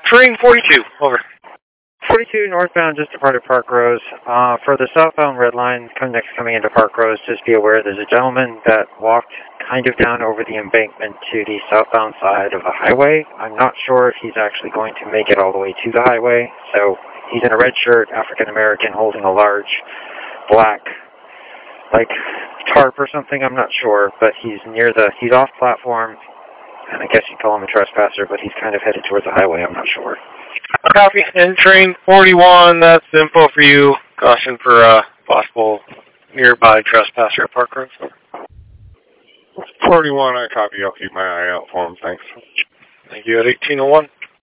Train 42, over. 42 northbound, just departed Park Rose. For the southbound red line coming into Park Rose, just be aware there's a gentleman that walked kind of down over the embankment to the southbound side of the highway. I'm not sure if he's actually going to make it all the way to the highway. So he's in a red shirt, African American, holding a large black, like, tarp or something, I'm not sure. But he's he's off platform, and I guess you'd call him a trespasser, but he's kind of headed towards the highway, I'm not sure. Copy. And Train 41, that's the info for you. Caution for possible nearby trespasser at Park Rose. 41, I copy. I'll keep my eye out for him. Thanks. Thank you at 1801.